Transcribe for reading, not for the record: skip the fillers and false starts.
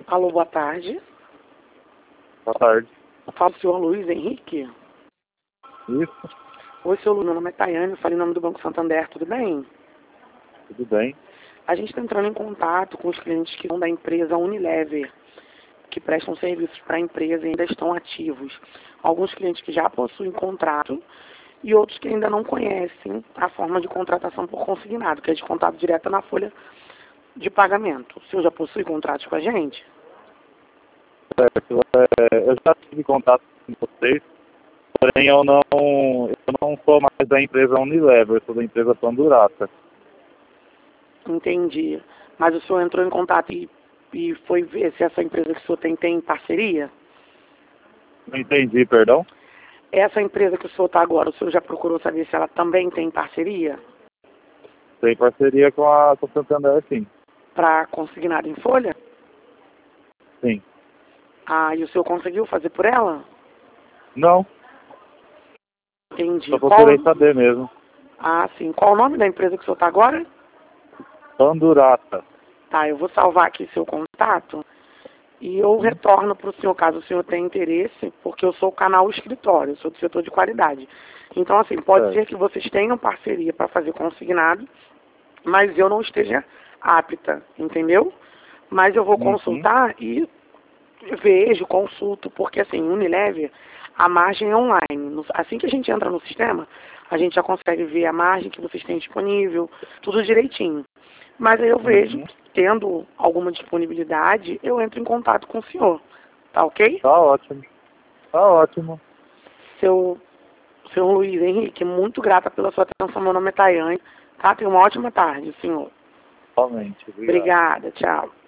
Alô, boa tarde. Boa tarde. Fala o senhor Luiz Henrique. Isso, Oi, senhor Luiz, meu nome é Tayane, eu falei em nome do Banco Santander, tudo bem? tudo bem? A gente está entrando em contato com os clientes que são da empresa Unilever, que prestam serviços para a empresa e ainda estão ativos. Alguns clientes que já possuem contrato e outros que ainda não conhecem a forma de contratação por consignado, que é de contato direto na folha de pagamento. O senhor já possui contratos com a gente? Certo. Eu já tive contato com vocês, porém eu não sou mais da empresa Unilever, eu sou da empresa Pandurata. Entendi. Mas o senhor entrou em contato e foi ver se essa empresa que o senhor tem parceria? Não entendi, perdão? Essa empresa que o senhor está agora, o senhor já procurou saber se ela também tem parceria Tem parceria com a Santander, sim. para consignado em folha? Sim. Ah, e o senhor conseguiu fazer por ela? Não, Entendi. só procurei saber mesmo. Ah, sim. Qual o nome da empresa que o senhor está agora? Pandurata. Tá, eu vou salvar aqui seu contato e eu retorno para o senhor, caso o senhor tenha interesse, porque eu sou o canal escritório, eu sou do setor de qualidade. Então, assim, pode Certo. ser que vocês tenham parceria para fazer consignado, mas eu não esteja apta, entendeu? Mas eu vou consultar e vejo, consulto, porque assim, Unilever, a margem é online. Assim que a gente entra no sistema, a gente já consegue ver a margem que vocês têm disponível, tudo direitinho. Mas aí eu vejo, tendo alguma disponibilidade, eu entro em contato com o senhor. Tá ok? Tá ótimo. Tá ótimo. Seu Luiz Henrique, muito grata pela sua atenção. Meu nome é Tayane. Tá? Tenha uma ótima tarde, senhor. Somente. Obrigado. Obrigada. Tchau.